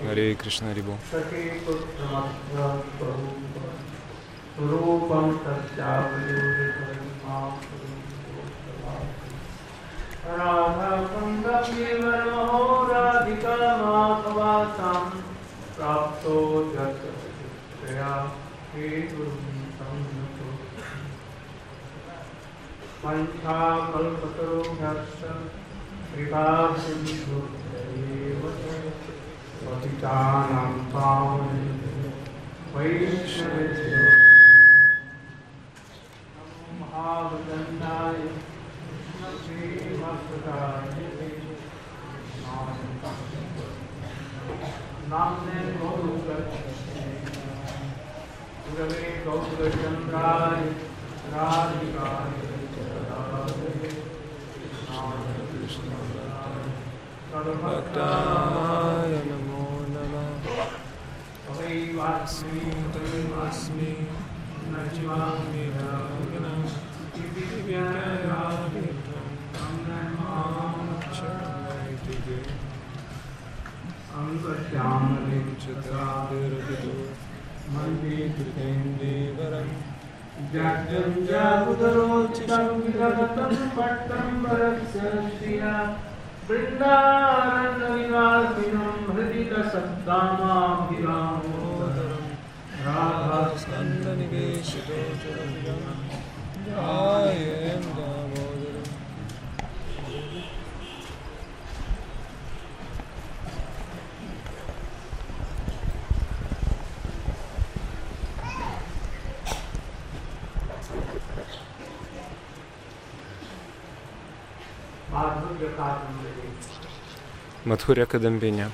Харе Кришна Рибу. Bhaktaya Namo Namah. Asmi Asmi Najivami Bhagana Divyaya Vitam Namam Charaitige Angashyamali Chataviradidu Mandi Kritendi Varam Jajam Jagudarochitam Vidagatam Pattam Varaksya Shriya Vrindavan Nivasinam Hridita Saddama Viramodaram Radha Skanda Niveshito Charanam Jayam Damodaram. Мадхурья Кадамбиня.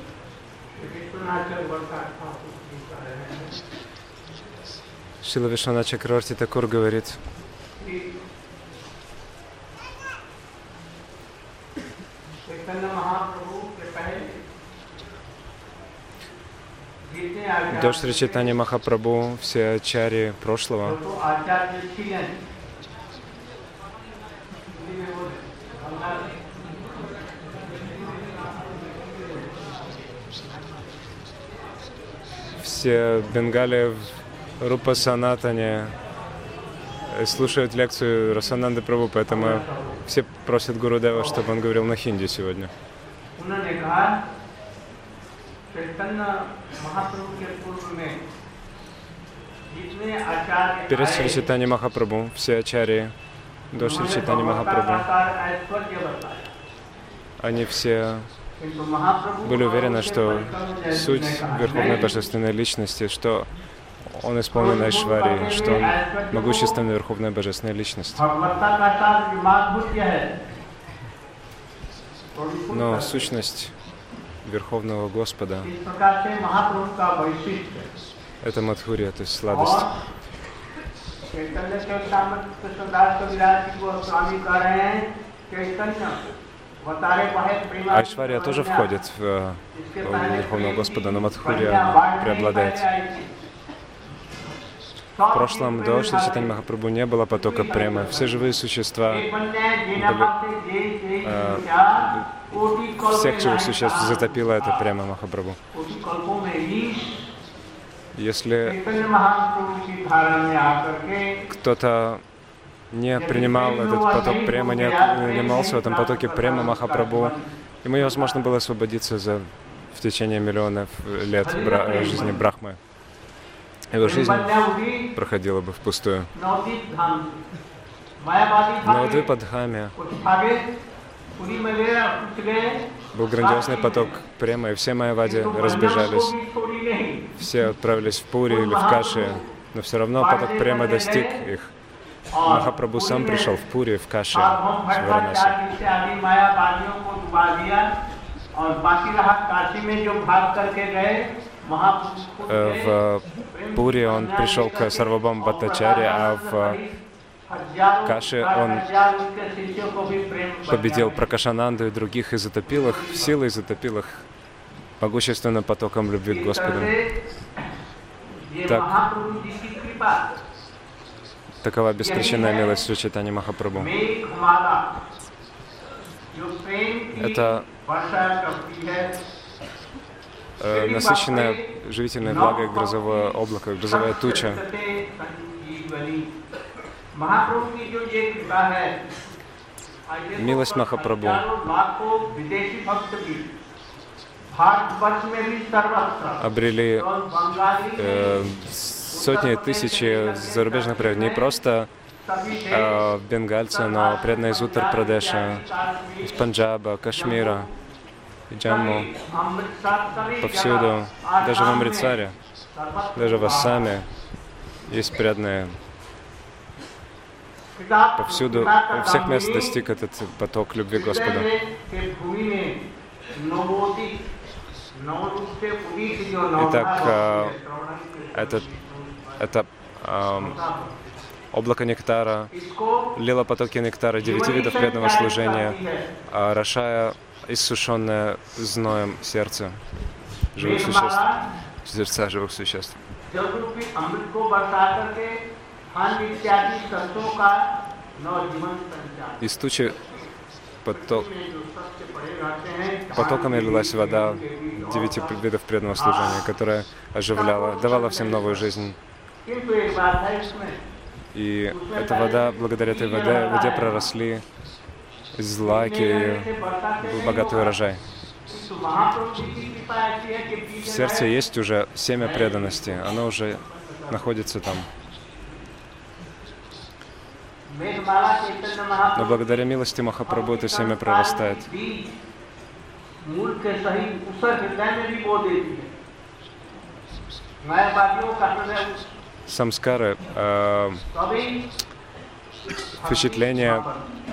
Шрила Вишванат Чакраварти Такур говорит: до Шри Чайтанья Махапрабху все ачарьи прошлого все Бенгали в Рупа Санатане слушают лекцию Расананды Прабху, поэтому все просят Гурудева, чтобы он говорил на хинди сегодня. Перед Шри Чайтаньей Махапрабху все ачарьи до Шри Чайтаньи Махапрабху, они все были уверены, что суть Верховной Божественной Личности, что Он исполнен Айшварьей, что Он могущественная Верховная Божественная Личность. Но сущность Верховного Господа — это Мадхурья, то есть сладость. Айшварья тоже входит в Верховного Господа, но Мадхурья преобладает. В прошлом до Шри Чайтаньи Махапрабху не было потока премы. Все живые существа всех живых существ затопила эта према Махапрабху. Если кто-то не принимал этот поток према, не принимался в этом потоке према Махапрабху, ему невозможно было освободиться в течение миллионов лет жизни Брахмы. Его жизнь проходила бы впустую. Но в Двипадхаме был грандиозный поток премы, и все майявади разбежались. Все отправились в Пури или в Каши, но все равно поток премы достиг их. Махапрабху сам пришел в Пури, в Каши, в Варанаси. В Пури он пришел к Сарвабхаума Бхаттачарье, а в Каши он победил Пракашананду и других и затопил их, силой затопил их могущественным потоком любви к Господу. Такова беспричинная милость Шри Чайтаньи Махапрабху. Это насыщенное живительной влагой грозовое облако, грозовая туча. Милость Махапрабху обрели сотни тысяч зарубежных преданных, не просто бенгальцы, но преданные из Уттар-Прадеша, из Панджаба, Кашмира, Джамму, повсюду, даже в Амритсаре, даже в Ассаме есть преданные. Повсюду, во всех местах достиг этот поток любви к Господу. Итак, это облако нектара лило потоки нектара 9 видов преданного служения, орошая иссушенное зноем сердце живых существ, сердца живых существ. Из тучи потоками лилась вода 9 видов преданного служения, которая оживляла, давала всем новую жизнь. И эта вода, благодаря этой воде проросли злаки, и был богатый урожай. В сердце есть уже семя преданности, оно уже находится там. Но благодаря милости Махапрабху это семя прорастает. Самскары, впечатления,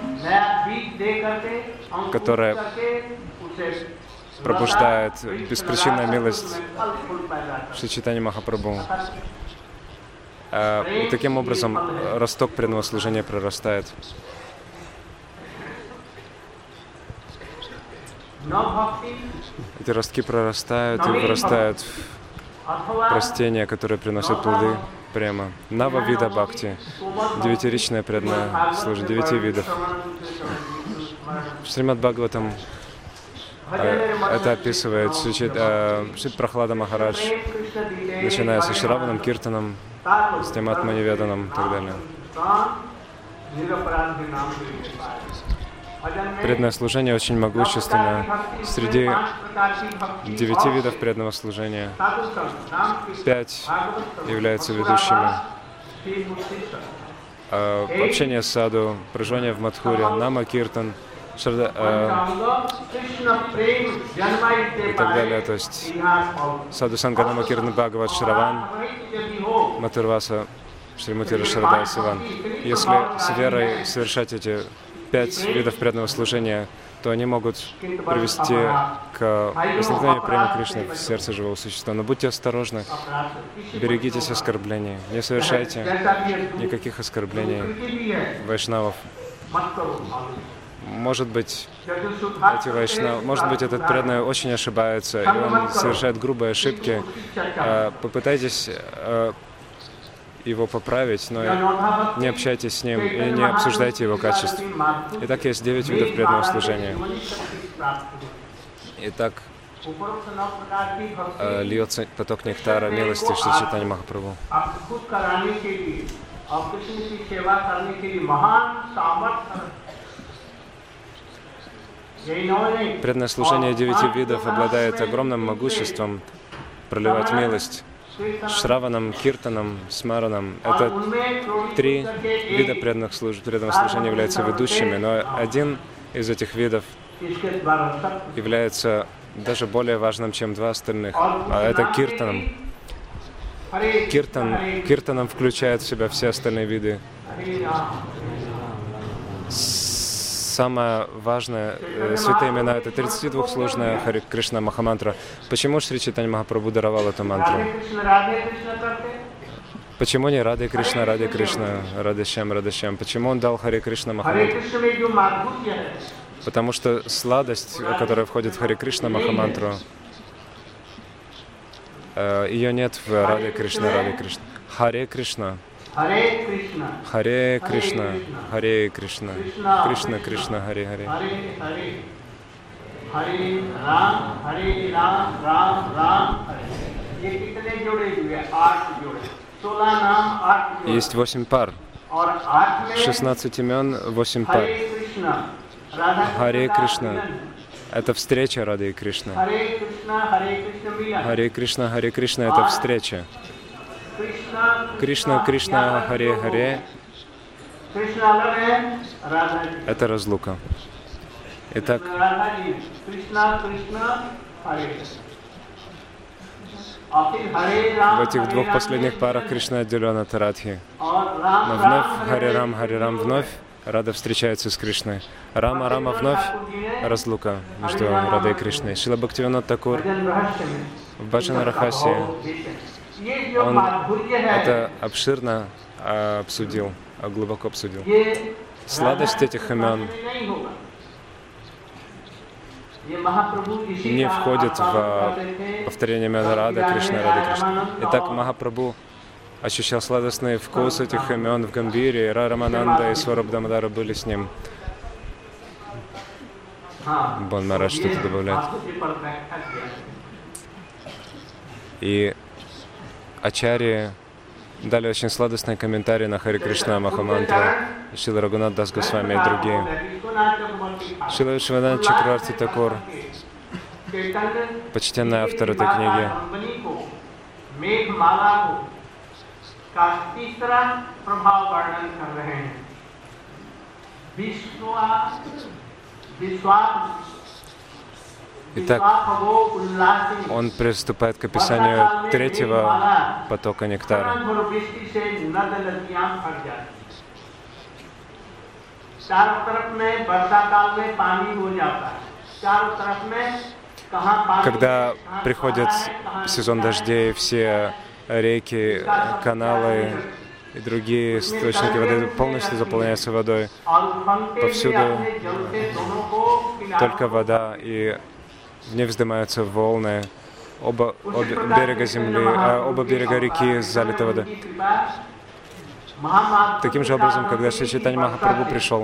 которое пробуждает беспричинная милость Шри Чайтанья Махапрабху. И таким образом росток преданного служения прорастает. Эти ростки прорастают и вырастают в растения, которые приносят плоды прямо. Нава вида бхакти, 9-ричное преданное служение, 9 видов. В Шримад Бхагаватам это описывает Шри Прахлада Махарадж, начиная со Шраваном, Киртаном, с Тиматманиведаном и так далее. Преданное служение очень могущественно. Среди 9 видов преданного служения 5 являются ведущими. Общение с саду, проживание в Мадхуре, Нама Киртан, и так далее. То есть Саду Санга, Нама Киртан, Бхагават, Шраван, Матурваса, Шримати Рашарада Сиван. Если с верой совершать эти 5 видов преданного служения, то они могут привести к возникновению прямой Кришны в сердце живого существа. Но будьте осторожны, берегитесь оскорблений, не совершайте никаких оскорблений вайшнавов. Может быть, этот преданный очень ошибается, и он совершает грубые ошибки. Попытайтесь его поправить, но не общайтесь с ним и не обсуждайте его качеств. Итак, есть 9 видов преданного служения. Итак, льется поток нектара милости Шри Чайтанья Махапрабху. Преданное служение 9 видов обладает огромным могуществом проливать милость. Шраванам, Киртанам, Смаранам. Это 3 вида преданного служения являются ведущими, но один из этих видов является даже более важным, чем 2 остальных. А это Киртаном. Киртаном включает в себя все остальные виды. Самое важное, святые имена, это 32-сложная Харе Кришна Махамантра. Почему Шри Чайтанья Махапрабху даровал эту мантру? Почему не Радhe Кришна, Радhe Шьям? Почему он дал Харе Кришна Махамантру? Потому что сладость, которая входит в Харе Кришна Махамантру, ее нет в Радhe Кришна. Харе Кришна. Харе Кришна, Харе Кришна, Кришна Кришна, Харе Харе. Есть 8 пар. 16 имен, 8 пар. Харе Кришна — это встреча Рады и Кришны. Харе Кришна, это встреча. Кришна, Кришна, Харе, Харе — это разлука. Итак, в этих двух последних парах Кришна отделен от Радхи. Но вновь Харе Рам, вновь Рада встречается с Кришной. Рама, вновь разлука между Радой и Кришной. Шрила Бхактивинод Такур в Баджана Рахасе он это обширно обсудил, глубоко обсудил. Сладость этих имен не входит в повторение имен Рады, Кришны, Рады, Кришны. Итак, Махапрабху ощущал сладостный вкус этих имен в Гамбире. Рамананда и Сваруб Дамодара были с ним. Бон Марадж что-то добавляет. И Ачарьи дали очень сладостные комментарии на Харе Кришна Махамантру, Шрила Рагунат Дас Госвами и другие. Шрила Вишванат Чакраварти Такур, почтенный автор этой книги, итак, он приступает к описанию третьего потока нектара. Когда приходит сезон дождей, все реки, каналы и другие источники воды полностью заполняются водой. Повсюду только вода, и в ней вздымаются волны. Оба берега земли, оба берега реки залиты водой. Таким же образом, когда Шри Чайтанья Махапрабху пришел,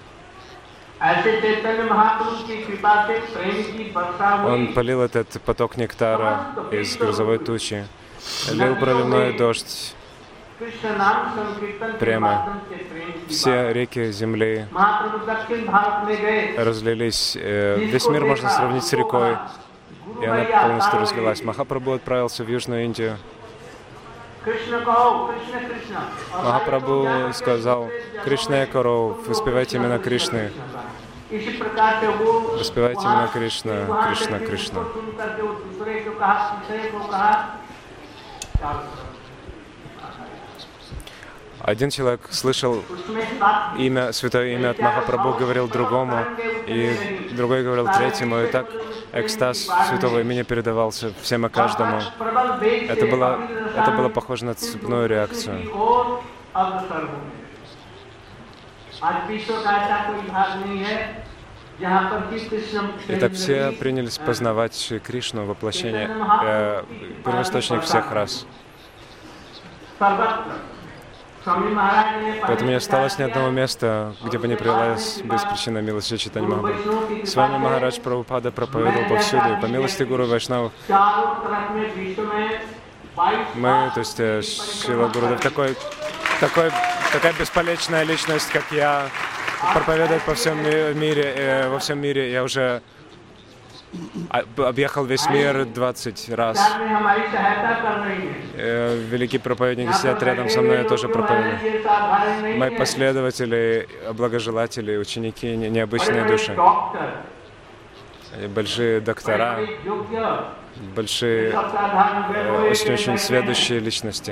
он полил этот поток нектара из грозовой тучи, лил проливной дождь прямо. Все реки земли разлились. Весь мир можно сравнить с рекой, и она полностью разлилась. Махапрабху отправился в Южную Индию. Махапрабху сказал: «Кришна Каро, воспевайте имена Кришны». Воспевайте имена Кришна, Кришна, Кришна. Один человек слышал имя, святое имя от Махапрабху, говорил другому, и другой говорил третьему, и так экстаз святого имени передавался всем и каждому. Это было похоже на цепную реакцию. Итак, все принялись познавать Шри Кришну, воплощение, первоисточник всех рас. Поэтому не осталось ни одного места, где бы не пролилась беспричинная милость Шри Чайтанья Махапрабху. С вами Махарадж Прабхупада проповедовал повсюду, и по милости Гуру Вайшнавов мы, то есть Шрила Гурудев, такая бесполезная личность, как я, проповедует по всем мире, во всем мире. Я уже объехал весь мир 20 раз. Великие проповедники сидят рядом со мной, я тоже проповедую. Мои последователи, благожелатели, ученики, необычные души. Большие доктора, большие, очень сведущие личности.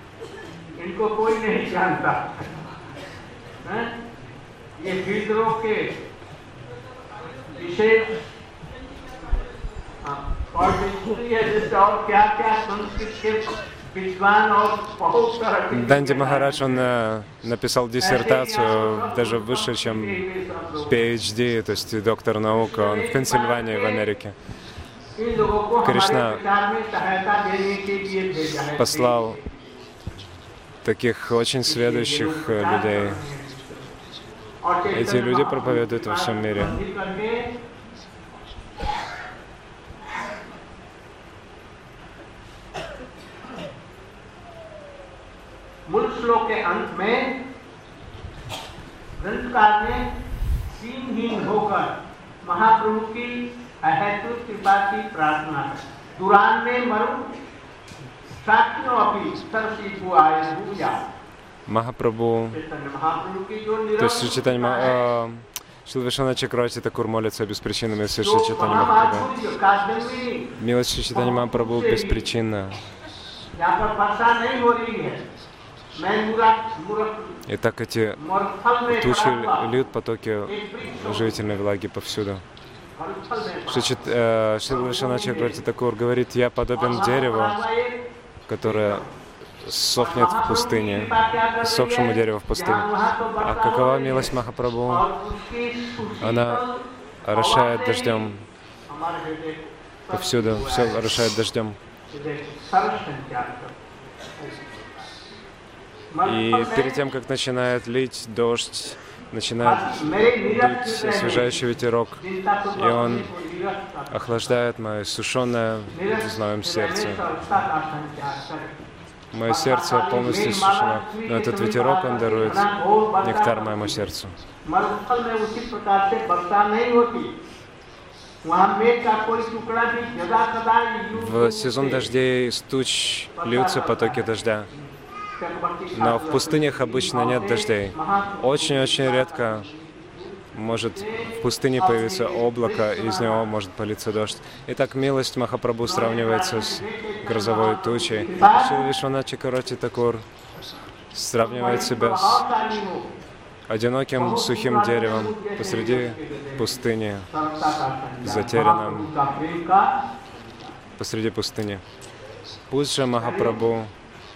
Данди Махарадж, он написал диссертацию, даже выше, чем PhD, то есть доктор наук, он в Пенсильвании, в Америке. Кришна послал таких очень сведущих людей. Эти люди проповедуют во всем мире. मूल श्लोक के अंत में ग्रंथकार ने सीमहीन होकर महाप्रभु की अहेतुक कृपा की प्रार्थना की। दुरान में मरु साथियों अपनी सरसी को आए भूजा। Махапрабху, то есть Шри Чайтанья Шрила Вишванатха Чакраварти Такур молится беспричинно Шри Чайтанья Махапрабху. Милость Шри Чайтанья Махапрабху беспричинна. И так эти тучи льют потоки живительной влаги повсюду. Шрила Вишванатха Чакраварти Такур говорит: я подобен дереву, которое сохнет в пустыне, сохшему дереву в пустыне. А какова милость Махапрабху? Она орошает дождем повсюду, все орошает дождем. И перед тем, как начинает лить дождь, начинает дуть освежающий ветерок, и он охлаждает мое сушеное зноем сердце. Мое сердце полностью сушено, но этот ветерок, он дарует нектар моему сердцу. В сезон дождей из туч льются потоки дождя, но в пустынях обычно нет дождей. Очень-очень редко может в пустыне появиться облако, и из него может политься дождь. Итак, милость Махапрабху сравнивается с грозовой тучей. Шрила Вишванатха Чакраварти Такур сравнивает себя с одиноким сухим деревом посреди пустыни, затерянным посреди пустыни. Пусть же Махапрабху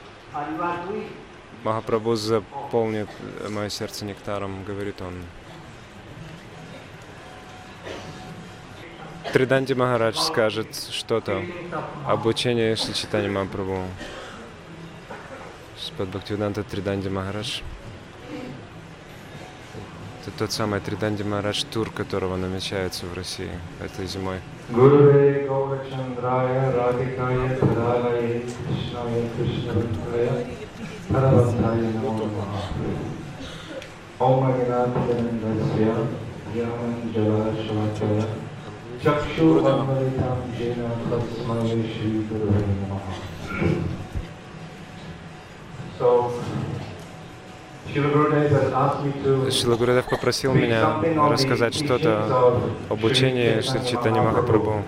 заполнит мое сердце нектаром, говорит он. Триданти Махарадж скажет что-то об учении Шри Чайтаньи Махапрабху. Шрипад Бхактивиданта Триданти Махарадж. Это тот самый Триданти Махарадж тур, которого намечается в России этой зимой. Шрила Гурудев попросил меня рассказать что-то об учении Шри Чайтаньи Махапрабху.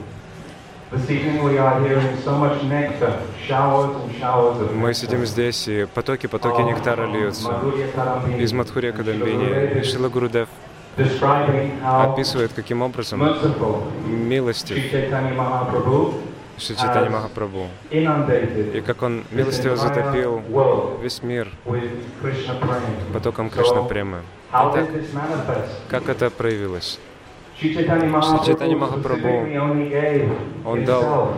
Мы сидим здесь, и потоки нектара льются из Мадхурья Кадамбини. И Шрила Гурудев описывает, каким образом милостив Шри Чайтанья Махапрабху, и как он милостиво затопил весь мир потоком Кришна Премы. Итак, как это проявилось? Шри Чайтанья Махапрабху, он дал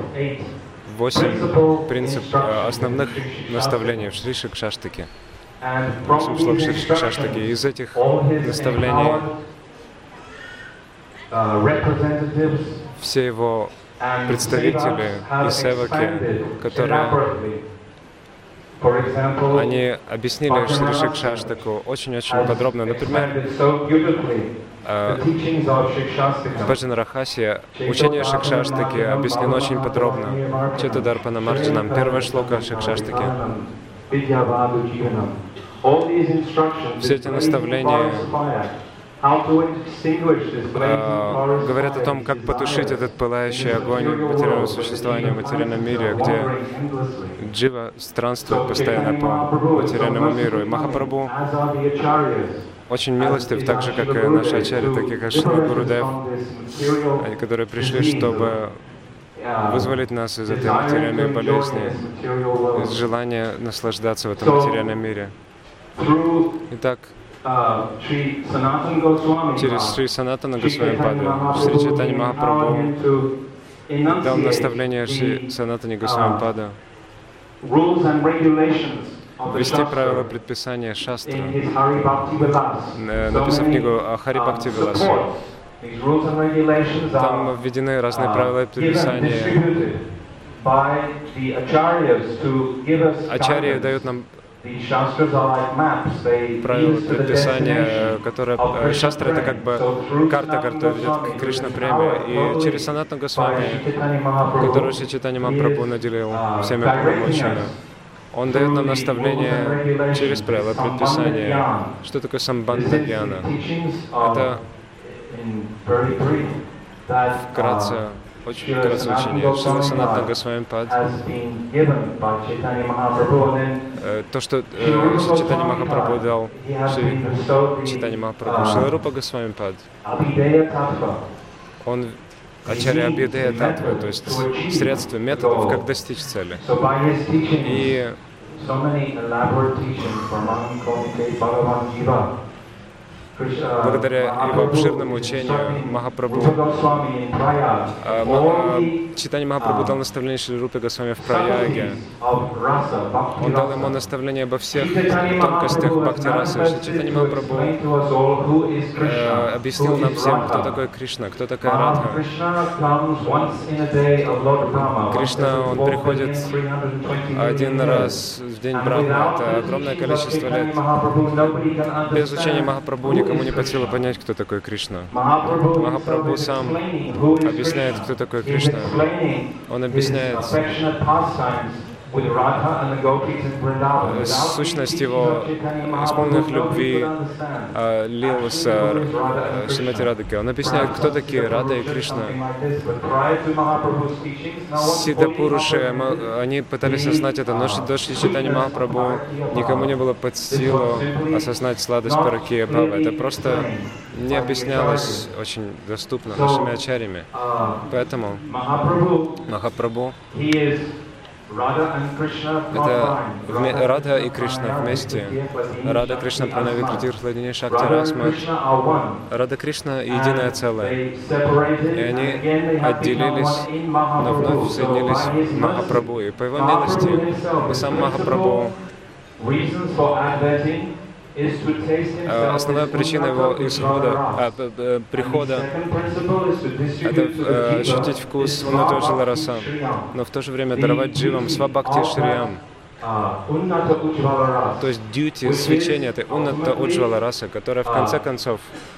8 основных наставлений в Шри Шикшаштаке. 8 шлок Шри Шикшаштаки. Из этих наставлений все его представители и севаки, которые они объяснили Шри Шикшаштаку очень-очень подробно. Например, в Баджана Рахасья учение Шикшаштаки объяснено очень подробно. Четадарпана Марджанам, первая шлока Шикшаштаки. Все эти наставления говорят о том, как потушить этот пылающий огонь материального существования в материальном мире, где джива странствует постоянно по материальному миру. И Махапрабху очень милостив, так же, как и наши ачарьи, такие как Шрила Гурудев, которые пришли, чтобы вызволить нас из этой материальной болезни, из желания наслаждаться в этом материальном мире. Итак, через Шри Санатана Госвами Пада, Шри Чайтанья Махапрабху дал наставление Шри Санатане Госвами Пада ввести правила предписания шастры, написав книгу о Хари Бхакти Виласе. Там введены разные правила предписания. Ачарьи дают нам правила, предписания, которые... Шастра — это как бы карта, которая ведет к Кришна-преме. И через Санатану Госвами, которого Шри Чайтанья Махапрабху наделил всеми полномочиями, он дает нам наставление через правила, предписания. Что такое самбандха гьяна? Это вкратце, очень вкратце учение. Шрила Санатана Госвами Пад. То, что Шри Чайтанья Махапрабху дал Шри Чайтанья Махапрабху. Шрила Рупа Госвами Пад. Он Ачарья Абхидея Татва, то есть средства, методов, как достичь цели. И благодаря его обширному учению Махапрабху, Чайтанья Махапрабху дал наставление Шри Рупе Госвами в Праяге. Он дал ему наставление обо всех тонкостях бхакти-расы. Шри Чайтанья Махапрабху объяснил нам всем, кто такой Кришна, кто такая Радха. Кришна, он приходит один раз в день Брахма. Это огромное количество лет. Без учения Махапрабху никому не под силу понять, кто такой Кришна. Махапрабху сам объясняет, кто такой Кришна. Он объясняет сущность его исполненных любви лил с Шримати Радхикой. Он объясняет, кто такие Рада и Кришна. Сидда Пуруши, они пытались осознать это, но до Шри Чайтаньи Махапрабху никому не было под силу осознать сладость паракия бхава. Это просто не объяснялось очень доступно нашими ачарьями. Поэтому Махапрабху — это Радха и Кришна вместе. Рада Кришна Пранавикритир Хладини Шакти Расмат. Рада Кришна — единое целое. И они отделились, но вновь соединились в Махапрабху. И по его милости и сам Махапрабху, основная причина его прихода — это ощутить вкус Унната раса, но в то же время даровать дживам свабхакти шриям. То есть дьюти, свечение этой Унната Уджвала раса, которая в конце концов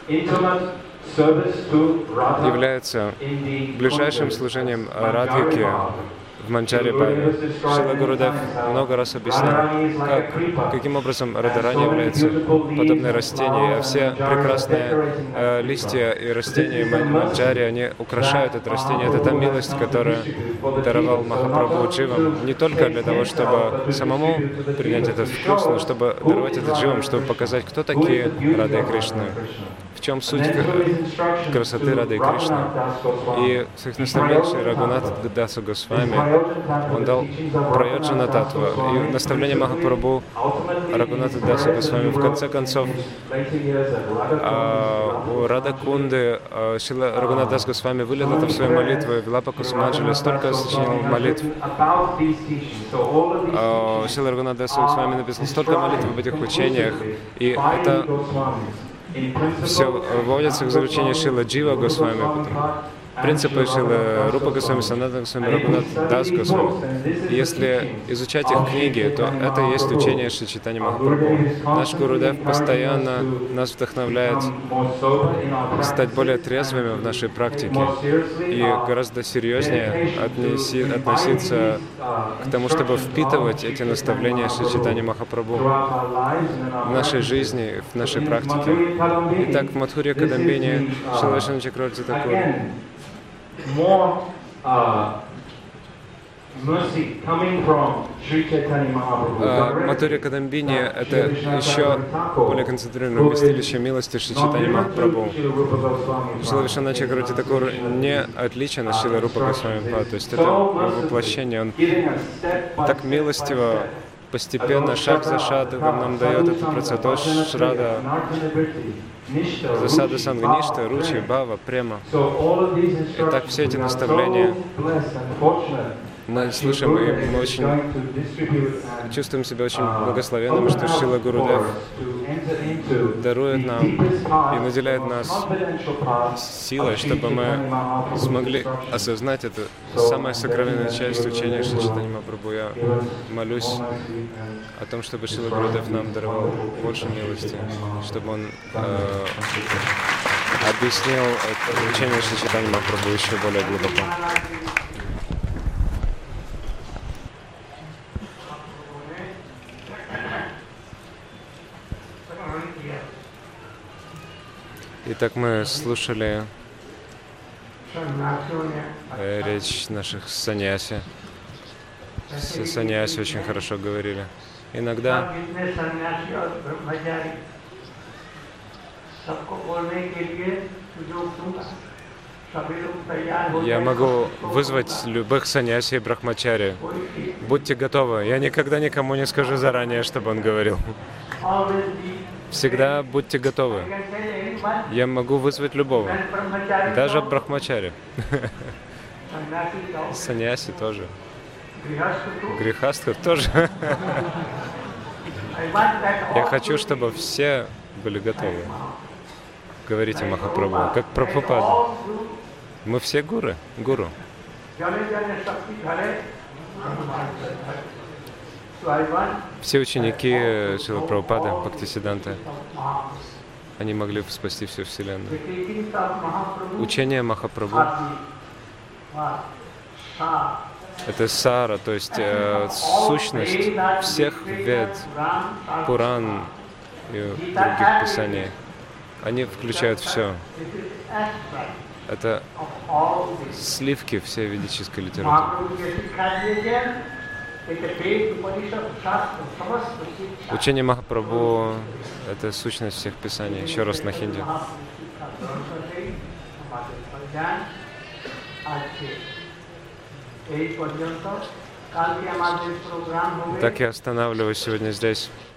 является ближайшим служением Радхики в Манджари Бхаве. Шрила Гурудев много раз объяснял, каким образом Радарани является подобное растение. А все прекрасные листья и растения Манджари, они украшают это растение. Это та милость, которую даровал Махапрабху дживам, не только для того, чтобы самому принять этот вкус, но чтобы даровать это дживам, чтобы показать, кто такие Рада и Кришна. В чем суть красоты Рады и Кришны. И в своих наставлениях Шри Рагунат Даса Госвами он дал Прайоджана Татва. И наставление Махапрабху Рагуната Даса Госвами в конце концов у Рада Кунды Шрила Рагунат Дас Госвами вылил это в свои молитвы. Вилапа Кусумаджали столько сочинил молитв. Шрила Рагунат Дас Госвами написал столько молитв об этих учениях. И это все вводится к заключению Шрила Джива Госвами, принципы Шрила Рупа Госвами, Санатана Госвами, Рагунат Дас Госвами. Если изучать их книги, то это и есть учение Шри Чайтаньи Махапрабху. Наш Гурудев постоянно нас вдохновляет стать более трезвыми в нашей практике и гораздо серьезнее относиться к тому, чтобы впитывать эти наставления Шри Чайтаньи Махапрабху в нашей жизни, в нашей практике. Итак, в Мадхурья Кадамбини Шрила Вайшнава Чакраварти Такур Мадхурья Кадамбини — это еще более концентрированное вместилище милости Шри Чайтаньи Махапрабху. Шрила Вайшнава Чакраварти Такур не отличен от Шрилы Рупы Госвами Пад, то есть это воплощение, он так милостиво, постепенно, шаг за шагом нам дает эту процедуру Шрада, Засада Сангништа, Ручи, Бхава, Према. Итак, все эти наставления Мы слышим, и мы очень чувствуем себя очень благословенными, что Шрила Гурудев дарует нам и наделяет нас силой, чтобы мы смогли осознать эту самую сокровенную часть учения Шри Чайтанья Махапрабху. Я молюсь о том, чтобы Шрила Гурудев нам даровал больше милости, чтобы он объяснил учение Шри Чайтанья Махапрабху еще более глубоко. Итак, мы слушали речь наших саньяси. Все саньяси очень хорошо говорили. Иногда я могу вызвать любых саньяси и брахмачари. Будьте готовы. Я никогда никому не скажу заранее, чтобы он говорил. Всегда будьте готовы. Я могу вызвать любого. Даже брахмачари. Саньяси тоже. Грихастха тоже. Я хочу, чтобы все были готовы. Говорите Махапрабху, как Прабхупада. Мы все гуру. Все ученики Шрилы Прабхупады, Бхактисиданты, они могли спасти всю Вселенную. Учение Махапрабху — это сара, то есть сущность всех вед, Пуран и других писаний. Они включают все. Это сливки всей ведической литературы. Учение Махапрабху — это сущность всех писаний. Еще раз на хинди. Так я останавливаюсь сегодня здесь.